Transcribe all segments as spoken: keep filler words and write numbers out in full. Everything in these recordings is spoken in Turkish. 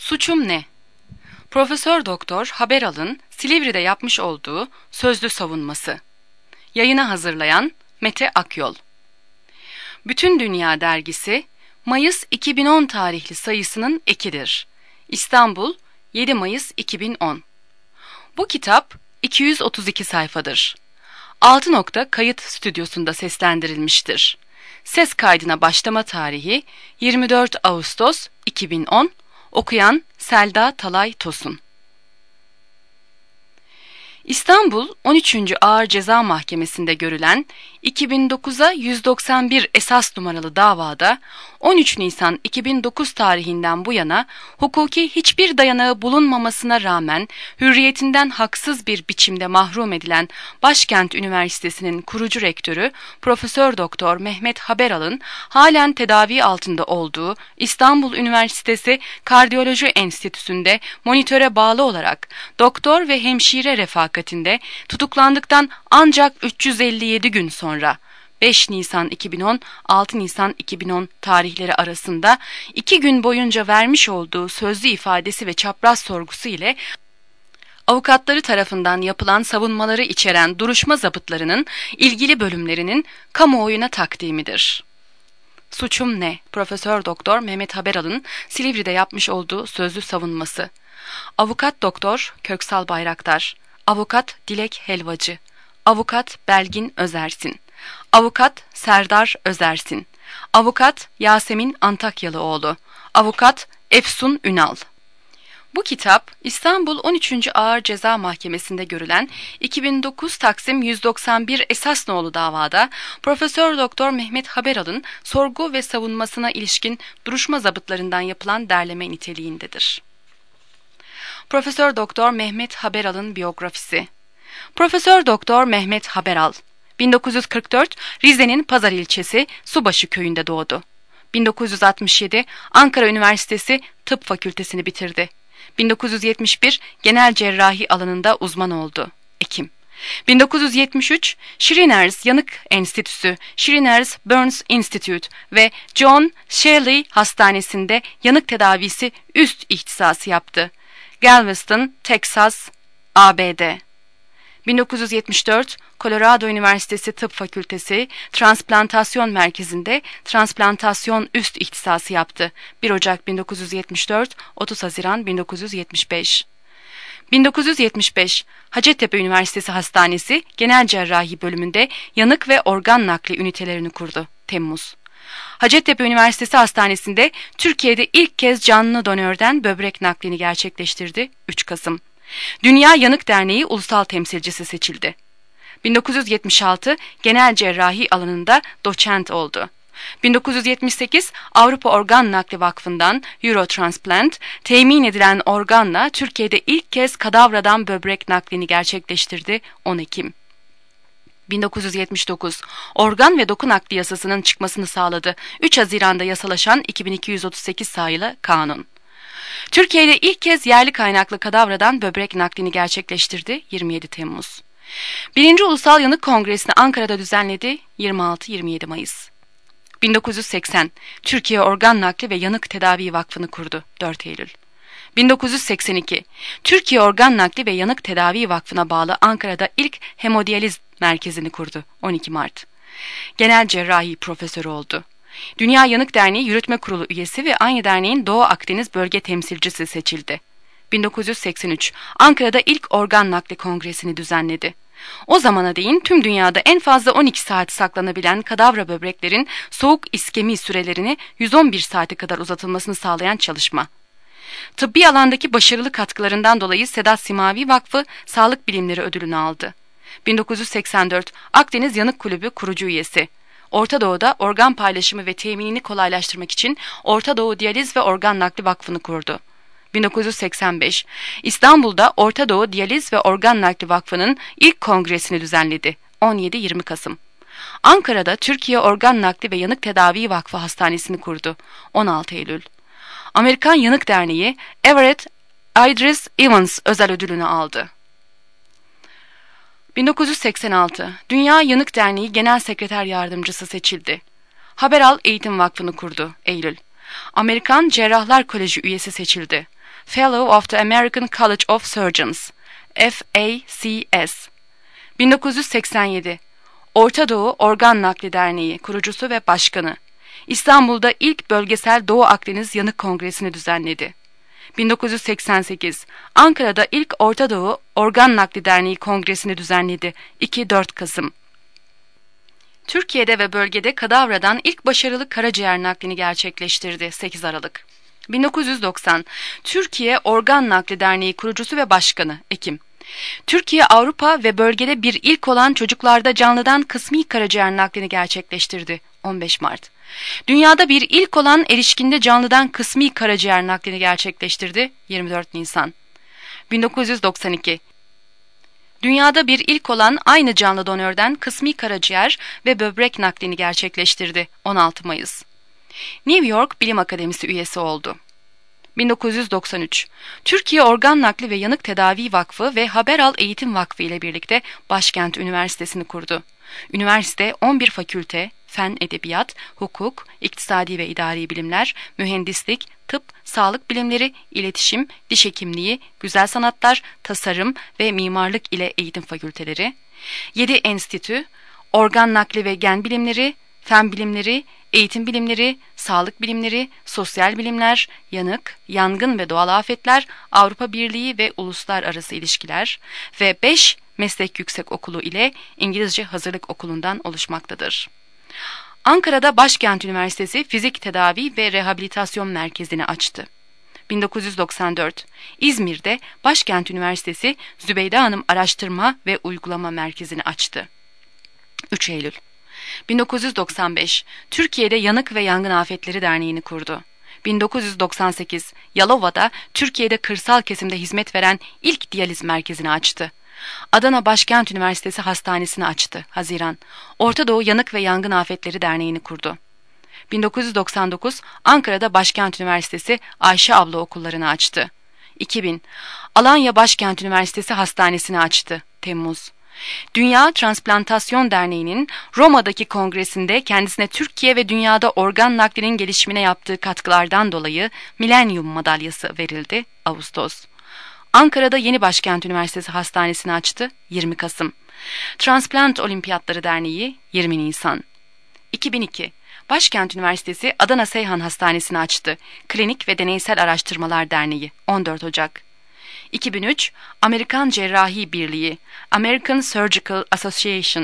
Suçum ne? Profesör Doktor Haberal'ın Silivri'de yapmış olduğu sözlü savunması. Yayına hazırlayan Mete Akyol. Bütün Dünya Dergisi Mayıs iki bin on tarihli sayısının ekidir. İstanbul, yedi Mayıs iki bin on. Bu kitap iki yüz otuz iki sayfadır. Altı nokta kayıt stüdyosunda seslendirilmiştir. Ses kaydına başlama tarihi yirmi dört Ağustos iki bin on. Okuyan Selda Talay Tosun. İstanbul on üçüncü Ağır Ceza Mahkemesi'nde görülen iki bin dokuza yüz doksan bir esas numaralı davada on üç Nisan iki bin dokuz tarihinden bu yana hukuki hiçbir dayanağı bulunmamasına rağmen hürriyetinden haksız bir biçimde mahrum edilen Başkent Üniversitesi'nin kurucu rektörü Profesör Doktor Mehmet Haberal'ın halen tedavi altında olduğu İstanbul Üniversitesi Kardiyoloji Enstitüsü'nde monitöre bağlı olarak doktor ve hemşire refakatinde tutuklandıktan ancak üç yüz elli yedi gün sonra beş Nisan iki bin on, altı Nisan iki bin on tarihleri arasında iki gün boyunca vermiş olduğu sözlü ifadesi ve çapraz sorgusu ile avukatları tarafından yapılan savunmaları içeren duruşma zabıtlarının ilgili bölümlerinin kamuoyuna takdimidir. Suçum ne? Profesör Doktor Mehmet Haberal'ın Silivri'de yapmış olduğu sözlü savunması. Avukat Doktor Köksal Bayraktar, Avukat Dilek Helvacı, Avukat Belgin Özersin, Avukat Serdar Özersin, Avukat Yasemin Antakyalıoğlu, Avukat Efsun Ünal. Bu kitap İstanbul on üçüncü Ağır Ceza Mahkemesi'nde görülen iki bin dokuz Taksim yüz doksan bir esas nolu davada Profesör Doktor Mehmet Haberal'ın sorgu ve savunmasına ilişkin duruşma zabıtlarından yapılan derleme niteliğindedir. Profesör Doktor Mehmet Haberal'ın biyografisi. Profesör Doktor Mehmet Haberal bin dokuz yüz kırk dört Rize'nin Pazar ilçesi Subaşı köyünde doğdu. bin dokuz yüz altmış yedi Ankara Üniversitesi Tıp Fakültesini bitirdi. bin dokuz yüz yetmiş bir genel cerrahi alanında uzman oldu. Ekim. bin dokuz yüz yetmiş üç Shriners Yanık Enstitüsü, Shriners Burns Institute ve John Shelley Hastanesi'nde yanık tedavisi üst ihtisası yaptı. Galveston, Texas, A B D. bin dokuz yüz yetmiş dört Colorado Üniversitesi Tıp Fakültesi Transplantasyon Merkezi'nde transplantasyon üst ihtisası yaptı. bir Ocak bin dokuz yüz yetmiş dört, otuz Haziran bin dokuz yüz yetmiş beş. bin dokuz yüz yetmiş beş Hacettepe Üniversitesi Hastanesi Genel Cerrahi Bölümünde yanık ve organ nakli ünitelerini kurdu. Temmuz. Hacettepe Üniversitesi Hastanesi'nde Türkiye'de ilk kez canlı donörden böbrek naklini gerçekleştirdi. üç Kasım. Dünya Yanık Derneği Ulusal Temsilcisi seçildi. bin dokuz yüz yetmiş altı genel cerrahi alanında doçent oldu. bin dokuz yüz yetmiş sekiz Avrupa Organ Nakli Vakfı'ndan Eurotransplant temin edilen organla Türkiye'de ilk kez kadavradan böbrek naklini gerçekleştirdi. on Ekim. bin dokuz yüz yetmiş dokuz Organ ve Doku Nakli Yasası'nın çıkmasını sağladı. üç Haziran'da yasalaşan iki bin iki yüz otuz sekiz sayılı kanun. Türkiye'de ilk kez yerli kaynaklı kadavradan böbrek naklini gerçekleştirdi. yirmi yedi Temmuz. Birinci Ulusal Yanık Kongresi'ni Ankara'da düzenledi. yirmi altı yirmi yedi Mayıs. bin dokuz yüz seksen Türkiye Organ Nakli ve Yanık Tedavi Vakfı'nı kurdu. dört Eylül. bin dokuz yüz seksen iki Türkiye Organ Nakli ve Yanık Tedavi Vakfı'na bağlı Ankara'da ilk hemodiyaliz merkezini kurdu. on iki Mart. Genel cerrahi profesörü oldu. Dünya Yanık Derneği Yürütme Kurulu üyesi ve aynı derneğin Doğu Akdeniz bölge temsilcisi seçildi. bin dokuz yüz seksen üç Ankara'da ilk organ nakli kongresini düzenledi. O zamana değin tüm dünyada en fazla on iki saat saklanabilen kadavra böbreklerin soğuk iskemi sürelerini yüz on bir saate kadar uzatılmasını sağlayan çalışma. Tıbbi alandaki başarılı katkılarından dolayı Sedat Simavi Vakfı Sağlık Bilimleri Ödülünü aldı. bin dokuz yüz seksen dört Akdeniz Yanık Kulübü kurucu üyesi. Orta Doğu'da organ paylaşımı ve teminini kolaylaştırmak için Orta Doğu Diyaliz ve Organ Nakli Vakfı'nı kurdu. bin dokuz yüz seksen beş İstanbul'da Orta Doğu Diyaliz ve Organ Nakli Vakfı'nın ilk kongresini düzenledi. on yedi yirmi Kasım. Ankara'da Türkiye Organ Nakli ve Yanık Tedavi Vakfı Hastanesi'ni kurdu. on altı Eylül. Amerikan Yanık Derneği Everett Idris Evans özel ödülünü aldı. bin dokuz yüz seksen altı Dünya Yanık Derneği Genel Sekreter Yardımcısı seçildi. Haberal Eğitim Vakfı'nı kurdu. Eylül. Amerikan Cerrahlar Koleji üyesi seçildi. Fellow of the American College of Surgeons, F A C S. bin dokuz yüz seksen yedi Orta Doğu Organ Nakli Derneği kurucusu ve başkanı. İstanbul'da ilk bölgesel Doğu Akdeniz Yanık Kongresi'ni düzenledi. bin dokuz yüz seksen sekiz Ankara'da ilk Orta Doğu Organ Nakli Derneği Kongresi'ni düzenledi. iki dört Kasım. Türkiye'de ve bölgede kadavradan ilk başarılı karaciğer naklini gerçekleştirdi. sekiz Aralık. bin dokuz yüz doksan Türkiye Organ Nakli Derneği kurucusu ve başkanı. Ekim. Türkiye, Avrupa ve bölgede bir ilk olan çocuklarda canlıdan kısmi karaciğer naklini gerçekleştirdi. on beş Mart. Dünyada bir ilk olan erişkinde canlıdan kısmi karaciğer naklini gerçekleştirdi. yirmi dört Nisan. bin dokuz yüz doksan iki Dünyada bir ilk olan aynı canlı donörden kısmi karaciğer ve böbrek naklini gerçekleştirdi. on altı Mayıs. New York Bilim Akademisi üyesi oldu. bin dokuz yüz doksan üç Türkiye Organ Nakli ve Yanık Tedavi Vakfı ve Haberal Eğitim Vakfı ile birlikte Başkent Üniversitesi'ni kurdu. Üniversite on bir fakülte, fen, edebiyat, hukuk, iktisadi ve idari bilimler, mühendislik, tıp, sağlık bilimleri, iletişim, diş hekimliği, güzel sanatlar, tasarım ve mimarlık ile eğitim fakülteleri, yedi enstitü, organ nakli ve gen bilimleri, fen bilimleri, eğitim bilimleri, sağlık bilimleri, sosyal bilimler, yanık, yangın ve doğal afetler, Avrupa Birliği ve uluslararası ilişkiler ve beş meslek yüksekokulu ile İngilizce hazırlık okulundan oluşmaktadır. Ankara'da Başkent Üniversitesi Fizik Tedavi ve Rehabilitasyon Merkezi'ni açtı. bin dokuz yüz doksan dört İzmir'de Başkent Üniversitesi Zübeyde Hanım Araştırma ve Uygulama Merkezi'ni açtı. üç Eylül bin dokuz yüz doksan beş Türkiye'de Yanık ve Yangın Afetleri Derneği'ni kurdu. bin dokuz yüz doksan sekiz Yalova'da Türkiye'de kırsal kesimde hizmet veren ilk diyaliz merkezini açtı. Adana Başkent Üniversitesi Hastanesi'ni açtı. Haziran. Orta Doğu Yanık ve Yangın Afetleri Derneği'ni kurdu. bin dokuz yüz doksan dokuz Ankara'da Başkent Üniversitesi Ayşe Abla Okullarını açtı. iki bin Alanya Başkent Üniversitesi Hastanesi'ni açtı. Temmuz. Dünya Transplantasyon Derneği'nin Roma'daki kongresinde kendisine Türkiye ve dünyada organ naklinin gelişimine yaptığı katkılardan dolayı Milenyum Madalyası verildi. Ağustos. Ankara'da Yeni Başkent Üniversitesi Hastanesi'ni açtı. yirmi Kasım. Transplant Olimpiyatları Derneği yirmi Nisan. iki bin iki Başkent Üniversitesi Adana Seyhan Hastanesi'ni açtı. Klinik ve Deneysel Araştırmalar Derneği on dört Ocak. iki bin üç Amerikan Cerrahi Birliği American Surgical Association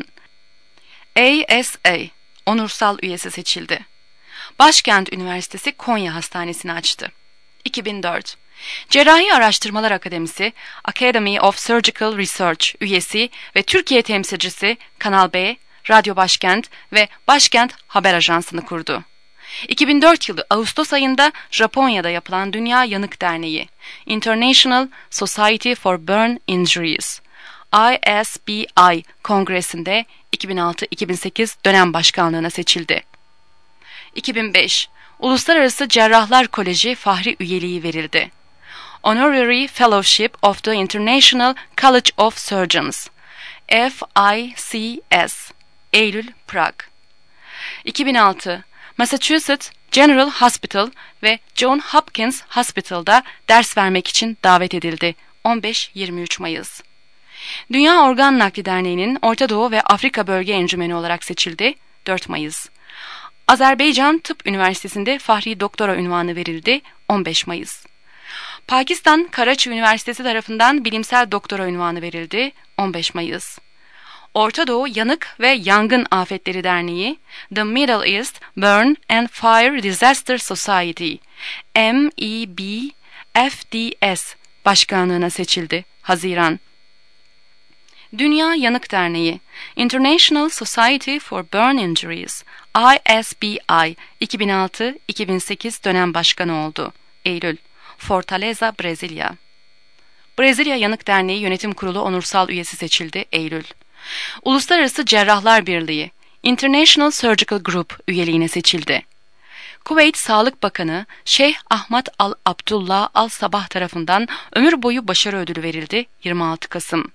A S A onursal üyesi seçildi. Başkent Üniversitesi Konya Hastanesi'ni açtı. iki bin dört Cerrahi Araştırmalar Akademisi Academy of Surgical Research üyesi ve Türkiye temsilcisi Kanal B, Radyo Başkent ve Başkent Haber Ajansı'nı kurdu. iki bin dört yılı Ağustos ayında Japonya'da yapılan Dünya Yanık Derneği International Society for Burn Injuries I S B I Kongresi'nde iki bin altı iki bin sekiz dönem başkanlığına seçildi. iki bin beş Uluslararası Cerrahlar Koleji Fahri üyeliği verildi. Honorary Fellowship of the International College of Surgeons F I C S Eylül, Prag. iki bin altı Massachusetts General Hospital ve John Hopkins Hospital'da ders vermek için davet edildi. on beş yirmi üç Mayıs. Dünya Organ Nakli Derneği'nin Orta Doğu ve Afrika Bölge Encümeni olarak seçildi. dört Mayıs. Azerbaycan Tıp Üniversitesi'nde Fahri Doktora unvanı verildi. on beş Mayıs. Pakistan Karachi Üniversitesi tarafından Bilimsel Doktora unvanı verildi. on beş Mayıs. Orta Doğu Yanık ve Yangın Afetleri Derneği The Middle East Burn and Fire Disaster Society M E B F D S başkanlığına seçildi. Haziran. Dünya Yanık Derneği International Society for Burn Injuries I S B I iki bin altı iki bin sekiz dönem başkanı oldu. Eylül. Fortaleza, Brezilya. Brezilya Yanık Derneği Yönetim Kurulu onursal üyesi seçildi. Eylül. Uluslararası Cerrahlar Birliği International Surgical Group üyeliğine seçildi. Kuveyt Sağlık Bakanı Şeyh Ahmad Al Abdullah Al Sabah tarafından ömür boyu başarı ödülü verildi. yirmi altı Kasım.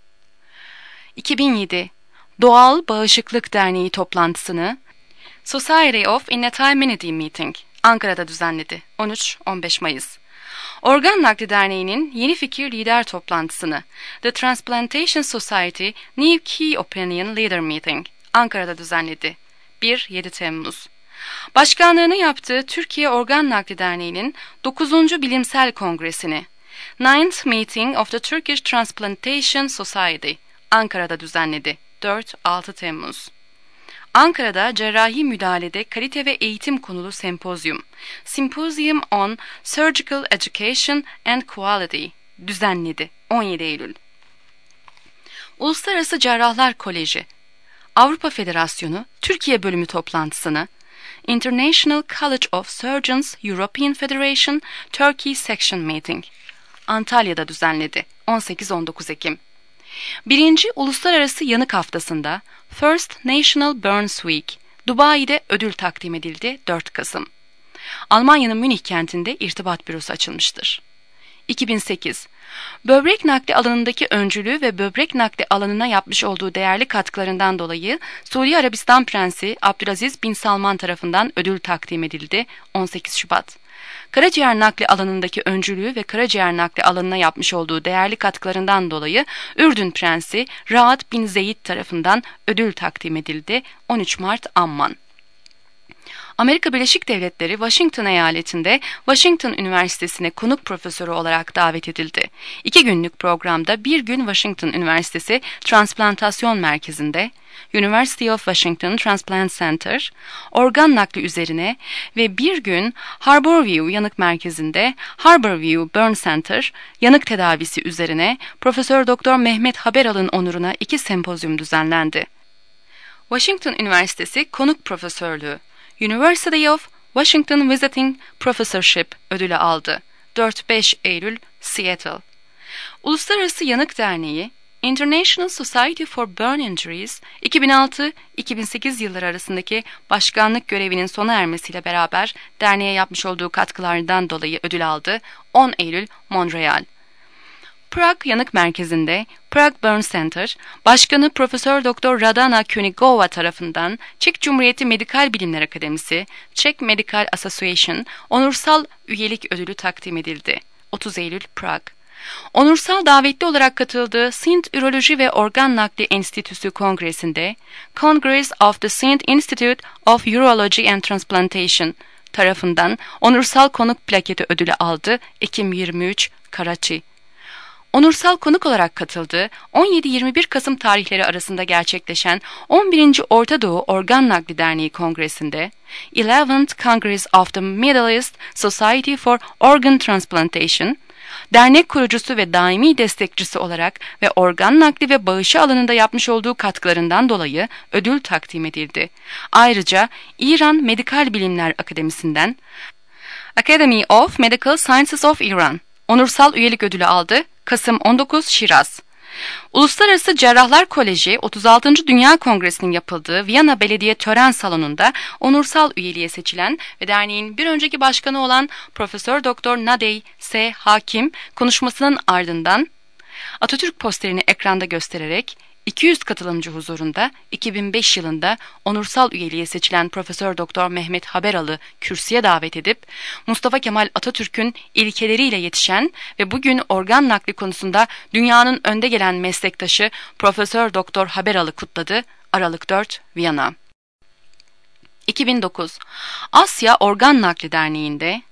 iki bin yedi Doğal Bağışıklık Derneği toplantısını Society of Innate Immunity Meeting Ankara'da düzenledi. on üç on beş Mayıs. Organ Nakli Derneği'nin Yeni Fikir Lider Toplantısını, The Transplantation Society New Key Opinion Leader Meeting, Ankara'da düzenledi. bir yedi Temmuz. Başkanlığını yaptığı Türkiye Organ Nakli Derneği'nin dokuzuncu Bilimsel Kongresini, Ninth Meeting of the Turkish Transplantation Society, Ankara'da düzenledi. dört altı Temmuz. Ankara'da cerrahi müdahalede kalite ve eğitim konulu sempozyum, Symposium on Surgical Education and Quality düzenledi. on yedi Eylül. Uluslararası Cerrahlar Koleji, Avrupa Federasyonu Türkiye Bölümü toplantısını, International College of Surgeons European Federation Turkey Section Meeting, Antalya'da düzenledi. on sekiz on dokuz Ekim. Birinci Uluslararası Yanık Haftası'nda First National Burns Week, Dubai'de ödül takdim edildi. dört Kasım. Almanya'nın Münih kentinde irtibat bürosu açılmıştır. iki bin sekiz. Böbrek nakli alanındaki öncülüğü ve böbrek nakli alanına yapmış olduğu değerli katkılarından dolayı Suudi Arabistan Prensi Abdülaziz bin Salman tarafından ödül takdim edildi. on sekiz Şubat. Karaciğer nakli alanındaki öncülüğü ve karaciğer nakli alanına yapmış olduğu değerli katkılarından dolayı Ürdün Prensi Raad bin Zeyd tarafından ödül takdim edildi. on üç Mart Amman. Amerika Birleşik Devletleri Washington eyaletinde Washington Üniversitesi'ne konuk profesörü olarak davet edildi. İki günlük programda bir gün Washington Üniversitesi Transplantasyon Merkezi'nde, University of Washington Transplant Center, organ nakli üzerine ve bir gün Harborview Yanık Merkezi'nde Harborview Burn Center, yanık tedavisi üzerine Profesör Doktor Mehmet Haberal'ın onuruna iki sempozyum düzenlendi. Washington Üniversitesi Konuk Profesörlüğü, University of Washington Visiting Professorship ödülü aldı. dört beş Eylül, Seattle. Uluslararası Yanık Derneği, International Society for Burn Injuries, iki bin altı iki bin sekiz yılları arasındaki başkanlık görevinin sona ermesiyle beraber derneğe yapmış olduğu katkılarından dolayı ödül aldı. on Eylül, Montreal. Prag Yanık Merkezi'nde Prague Burn Center, Başkanı Profesör Doktor Radana Königova tarafından Çek Cumhuriyeti Medikal Bilimler Akademisi, Czech Medical Association onursal üyelik ödülü takdim edildi. otuz Eylül, Prag. Onursal davetli olarak katıldığı Sint Üroloji ve Organ Nakli Enstitüsü Kongresi'nde Congress of the Sint Institute of Urology and Transplantation tarafından onursal konuk plaketi ödülü aldı. Ekim yirmi üç, Karachi. Onursal konuk olarak katıldığı on yedi yirmi bir Kasım tarihleri arasında gerçekleşen on birinci Orta Doğu Organ Nakli Derneği Kongresi'nde eleventh Congress of the Middle East Society for Organ Transplantation, dernek kurucusu ve daimi destekçisi olarak ve organ nakli ve bağışı alanında yapmış olduğu katkılarından dolayı ödül takdim edildi. Ayrıca İran Medikal Bilimler Akademisi'nden Academy of Medical Sciences of Iran onursal üyelik ödülü aldı. Kasım on dokuz, Şiraz. Uluslararası Cerrahlar Koleji otuz altıncı Dünya Kongresi'nin yapıldığı Viyana Belediye Tören Salonu'nda onursal üyeliğe seçilen ve derneğin bir önceki başkanı olan Profesör Doktor Nadey S. Hakim konuşmasının ardından Atatürk posterini ekranda göstererek iki yüz katılımcı huzurunda iki bin beş yılında onursal üyeliğe seçilen Profesör Doktor Mehmet Haberal'ı kürsüye davet edip Mustafa Kemal Atatürk'ün ilkeleriyle yetişen ve bugün organ nakli konusunda dünyanın önde gelen meslektaşı Profesör Doktor Haberal'ı kutladı. Aralık dört, Viyana. iki bin dokuz. Asya Organ Nakli Derneği'nde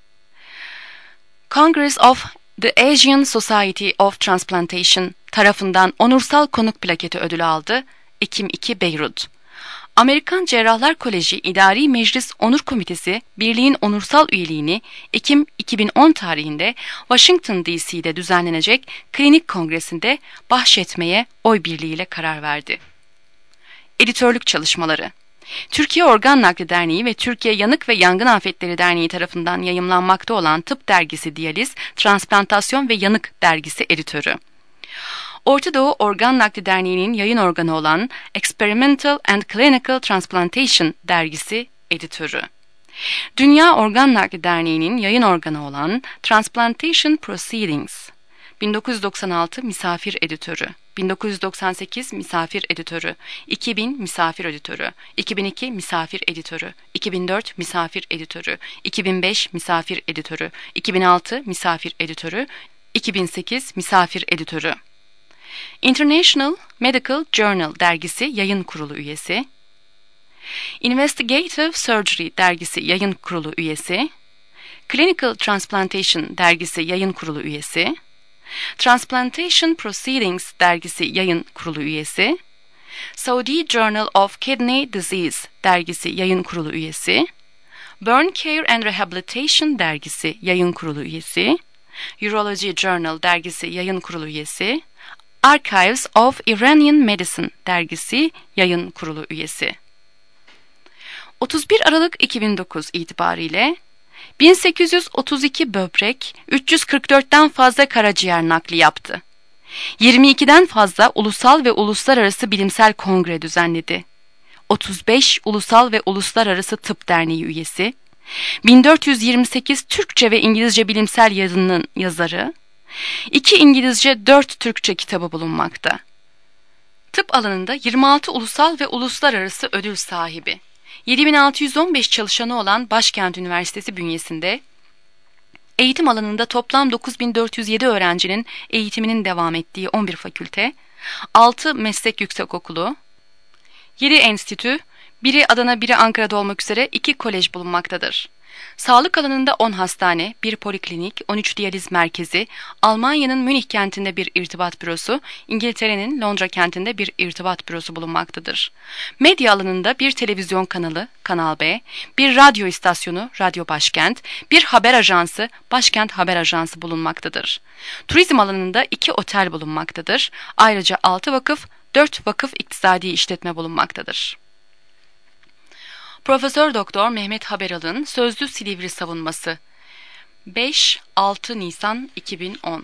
Congress of The Asian Society of Transplantation tarafından onursal konuk plaketi ödülü aldı. Ekim iki, Beyrut. Amerikan Cerrahlar Koleji İdari Meclis Onur Komitesi Birliğin onursal üyeliğini Ekim iki bin on tarihinde Washington D C'de düzenlenecek klinik kongresinde bahşetmeye oy birliğiyle karar verdi. Editörlük çalışmaları. Türkiye Organ Nakli Derneği ve Türkiye Yanık ve Yangın Afetleri Derneği tarafından yayımlanmakta olan Tıp Dergisi Diyaliz, Transplantasyon ve Yanık Dergisi editörü. Orta Doğu Organ Nakli Derneği'nin yayın organı olan Experimental and Clinical Transplantation Dergisi editörü. Dünya Organ Nakli Derneği'nin yayın organı olan Transplantation Proceedings, bin dokuz yüz doksan altı misafir editörü, bin dokuz yüz doksan sekiz misafir editörü, iki bin misafir editörü, iki bin iki misafir editörü, iki bin dört misafir editörü, iki bin beş misafir editörü, iki bin altı misafir editörü, iki bin sekiz misafir editörü. International Medical Journal dergisi yayın kurulu üyesi, Investigative Surgery dergisi yayın kurulu üyesi, Clinical Transplantation dergisi yayın kurulu üyesi, Transplantation Proceedings dergisi yayın kurulu üyesi, Saudi Journal of Kidney Disease dergisi yayın kurulu üyesi, Burn Care and Rehabilitation dergisi yayın kurulu üyesi, Urology Journal dergisi yayın kurulu üyesi, Archives of Iranian Medicine dergisi yayın kurulu üyesi. otuz bir Aralık iki bin dokuz itibariyle bin sekiz yüz otuz iki böbrek, üç yüz kırk dörtten fazla karaciğer nakli yaptı. yirmi ikiden fazla ulusal ve uluslararası bilimsel kongre düzenledi. otuz beş ulusal ve uluslararası tıp derneği üyesi, bin dört yüz yirmi sekiz Türkçe ve İngilizce bilimsel yazının yazarı, iki İngilizce, dört Türkçe kitabı bulunmakta. Tıp alanında yirmi altı ulusal ve uluslararası ödül sahibi, yedi bin altı yüz on beş çalışanı olan Başkent Üniversitesi bünyesinde eğitim alanında toplam dokuz bin dört yüz yedi öğrencinin eğitiminin devam ettiği on bir fakülte, altı meslek yüksekokulu, yedi enstitü, biri Adana, biri Ankara'da olmak üzere iki kolej bulunmaktadır. Sağlık alanında on hastane, bir poliklinik, on üç diyaliz merkezi, Almanya'nın Münih kentinde bir irtibat bürosu, İngiltere'nin Londra kentinde bir irtibat bürosu bulunmaktadır. Medya alanında bir televizyon kanalı, Kanal B, bir radyo istasyonu, Radyo Başkent, bir haber ajansı, Başkent Haber Ajansı bulunmaktadır. Turizm alanında iki otel bulunmaktadır. Ayrıca altı vakıf, dört vakıf iktisadi işletme bulunmaktadır. Profesör Doktor Mehmet Haberal'ın Sözlü Silivri savunması beş altı Nisan iki bin on.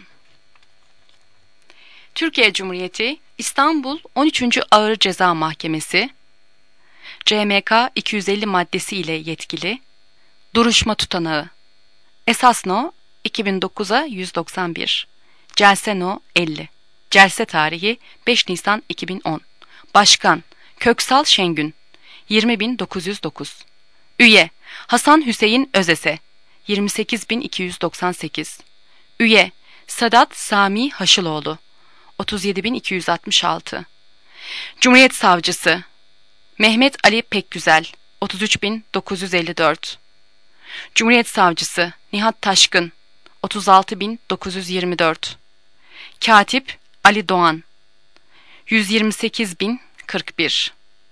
Türkiye Cumhuriyeti İstanbul on üçüncü Ağır Ceza Mahkemesi C M K iki yüz elli maddesi ile yetkili duruşma tutanağı Esas No iki bin dokuza yüz doksan bir, Celse No elli, Celse tarihi beş Nisan iki bin on. Başkan Köksal Şengün yirmi bin dokuz yüz dokuz. Üye Hasan Hüseyin Özese yirmi sekiz bin iki yüz doksan sekiz. Üye Sadat Sami Haşıloğlu otuz yedi bin iki yüz altmış altı. Cumhuriyet Savcısı Mehmet Ali Pekgüzel otuz üç bin dokuz yüz elli dört. Cumhuriyet Savcısı Nihat Taşkın otuz altı bin dokuz yüz yirmi dört. Katip Ali Doğan yüz yirmi sekiz bin kırk bir.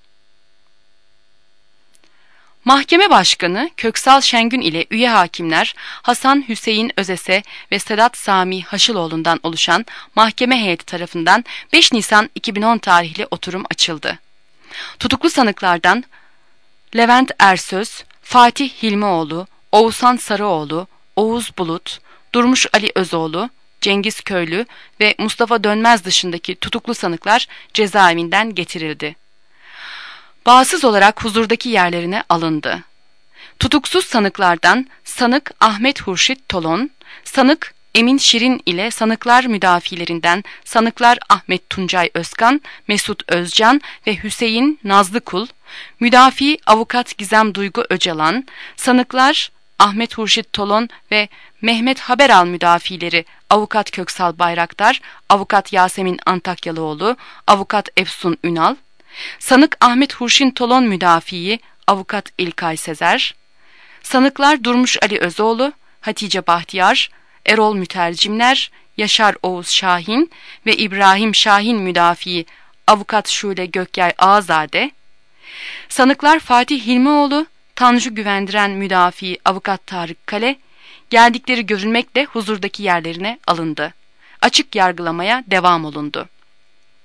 Mahkeme Başkanı Köksal Şengün ile üye hakimler Hasan Hüseyin Özese ve Sedat Sami Haşıloğlu'ndan oluşan mahkeme heyeti tarafından beş Nisan iki bin on tarihli oturum açıldı. Tutuklu sanıklardan Levent Ersöz, Fatih Hilmioğlu, Oğuzhan Sarıoğlu, Oğuz Bulut, Durmuş Ali Özoğlu, Cengiz Köylü ve Mustafa Dönmez dışındaki tutuklu sanıklar cezaevinden getirildi. Bağımsız olarak huzurdaki yerlerine alındı. Tutuksuz sanıklardan sanık Ahmet Hurşit Tolon, sanık Emin Şirin ile sanıklar müdafilerinden sanıklar Ahmet Tuncay Özkan, Mesut Özcan ve Hüseyin Nazlıkul, müdafi avukat Gizem Duygu Öcalan, sanıklar Ahmet Hurşit Tolon ve Mehmet Haberal müdafileri avukat Köksal Bayraktar, avukat Yasemin Antakyalıoğlu, avukat Efsun Ünal, sanık Ahmet Hurşin Tolon müdafii avukat İlkay Sezer, sanıklar Durmuş Ali Özoğlu, Hatice Bahtiyar, Erol Mütercimler, Yaşar Oğuz Şahin ve İbrahim Şahin müdafii avukat Şule Gökyay Ağazade, sanıklar Fatih Hilmioğlu, Tanju Güvendiren müdafii avukat Tarık Kale, geldikleri görülmekle huzurdaki yerlerine alındı. Açık yargılamaya devam olundu.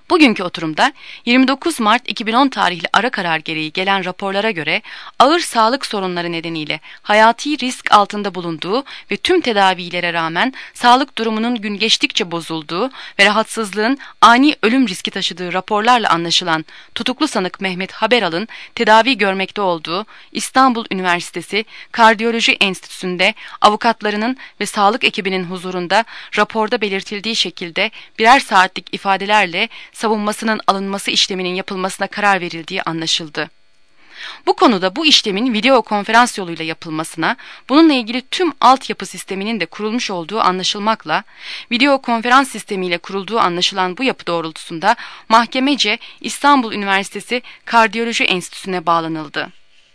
Bugünkü oturumda yirmi dokuz Mart iki bin on tarihli ara karar gereği gelen raporlara göre ağır sağlık sorunları nedeniyle hayati risk altında bulunduğu ve tüm tedavilere rağmen sağlık durumunun gün geçtikçe bozulduğu ve rahatsızlığın ani ölüm riski taşıdığı raporlarla anlaşılan tutuklu sanık Mehmet Haberal'ın tedavi görmekte olduğu İstanbul Üniversitesi Kardiyoloji Enstitüsü'nde avukatlarının ve sağlık ekibinin huzurunda raporda belirtildiği şekilde birer saatlik ifadelerle savunmasının alınması işleminin yapılmasına karar verildiği anlaşıldı. Bu konuda bu işlemin video konferans yoluyla yapılmasına, bununla ilgili tüm altyapı sisteminin de kurulmuş olduğu anlaşılmakla, video konferans sistemiyle kurulduğu anlaşılan bu yapı doğrultusunda mahkemece İstanbul Üniversitesi Kardiyoloji Enstitüsü'ne bağlanıldı.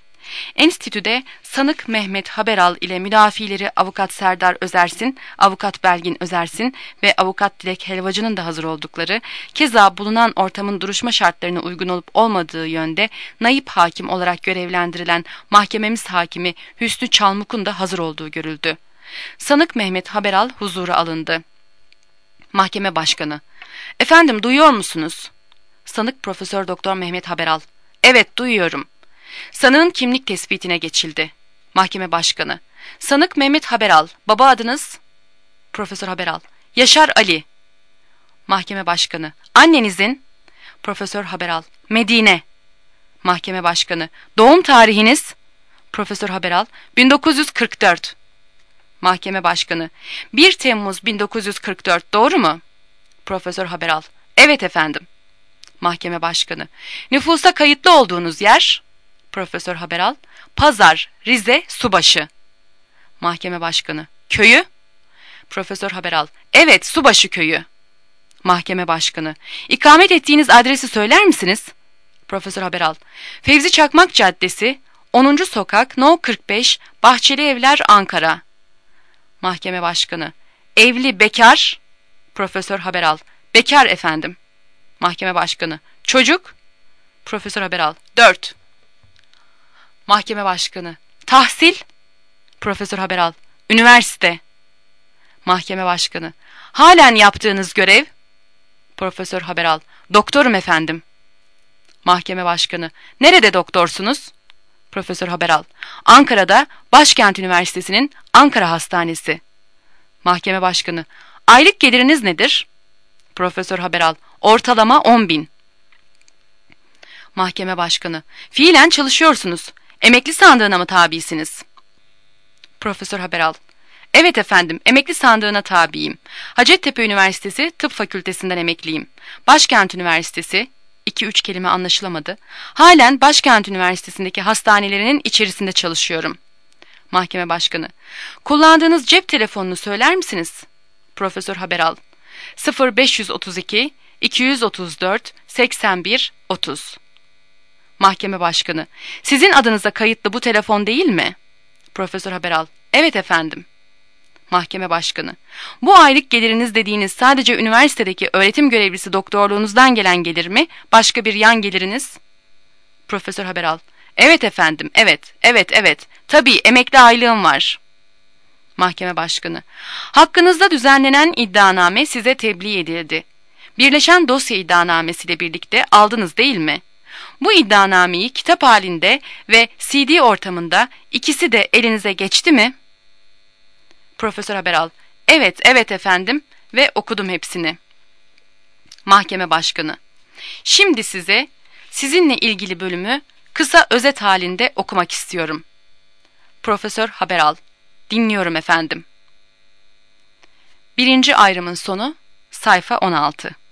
Enstitüde sanık Mehmet Haberal ile müdafileri avukat Serdar Özersin, avukat Belgin Özersin ve avukat Dilek Helvacı'nın da hazır oldukları, keza bulunan ortamın duruşma şartlarına uygun olup olmadığı yönde naip hakim olarak görevlendirilen mahkememiz hakimi Hüsnü Çalmuk'un da hazır olduğu görüldü. Sanık Mehmet Haberal huzura alındı. Mahkeme Başkanı: "Efendim, duyuyor musunuz?" Sanık Profesör Doktor Mehmet Haberal: "Evet, duyuyorum." Sanığın kimlik tespitine geçildi. Mahkeme Başkanı: "Sanık Mehmet Haberal, baba adınız?" Profesör Haberal: "Yaşar Ali." Mahkeme Başkanı: "Annenizin?" Profesör Haberal: "Medine." Mahkeme Başkanı: "Doğum tarihiniz?" Profesör Haberal: bin dokuz yüz kırk dört. Mahkeme Başkanı: bir Temmuz bin dokuz yüz kırk dört doğru mu? Profesör Haberal: "Evet efendim." Mahkeme Başkanı: "Nüfusa kayıtlı olduğunuz yer?" Profesör Haberal: "Pazar, Rize, Subaşı." Mahkeme Başkanı: "Köyü?" Profesör Haberal: "Evet, Subaşı köyü." Mahkeme Başkanı: "İkamet ettiğiniz adresi söyler misiniz?" Profesör Haberal: "Fevzi Çakmak Caddesi, onuncu Sokak, No kırk beş, Bahçeli Evler, Ankara." Mahkeme Başkanı: "Evli, bekar?" Profesör Haberal: "Bekar efendim." Mahkeme Başkanı: "Çocuk?" Profesör Haberal: "Dört." Mahkeme Başkanı: "Tahsil?" Profesör Haberal: "Üniversite." Mahkeme Başkanı: "Halen yaptığınız görev?" Profesör Haberal: "Doktorum efendim." Mahkeme Başkanı: "Nerede doktorsunuz?" Profesör Haberal: "Ankara'da Başkent Üniversitesi'nin Ankara Hastanesi." Mahkeme Başkanı: "Aylık geliriniz nedir?" Profesör Haberal: "Ortalama on bin." Mahkeme Başkanı: "Fiilen çalışıyorsunuz. Emekli sandığına mı tabisiniz?" Profesör Haberal: "Evet efendim, emekli sandığına tabiyim. Hacettepe Üniversitesi Tıp Fakültesinden emekliyim. Başkent Üniversitesi," iki üç kelime anlaşılamadı, "halen Başkent Üniversitesi'ndeki hastanelerinin içerisinde çalışıyorum." Mahkeme Başkanı: "Kullandığınız cep telefonunu söyler misiniz?" Profesör Haberal: sıfır beş yüz otuz iki iki yüz otuz dört seksen bir otuz. Mahkeme Başkanı: "Sizin adınıza kayıtlı bu telefon değil mi?" Profesör Haberal: "Evet efendim." Mahkeme Başkanı: "Bu aylık geliriniz dediğiniz sadece üniversitedeki öğretim görevlisi doktorluğunuzdan gelen gelir mi? Başka bir yan geliriniz?" Profesör Haberal: "Evet efendim, evet, evet, evet. Tabii emekli aylığım var." Mahkeme Başkanı: "Hakkınızda düzenlenen iddianame size tebliğ edildi. Birleşen dosya iddianamesiyle birlikte aldınız değil mi? Bu iddianameyi kitap halinde ve C D ortamında ikisi de elinize geçti mi?" Profesör Haberal: "Evet, evet efendim ve okudum hepsini." Mahkeme Başkanı: "Şimdi size sizinle ilgili bölümü kısa özet halinde okumak istiyorum." Profesör Haberal: "Dinliyorum efendim." Birinci ayrımın sonu, sayfa on altı.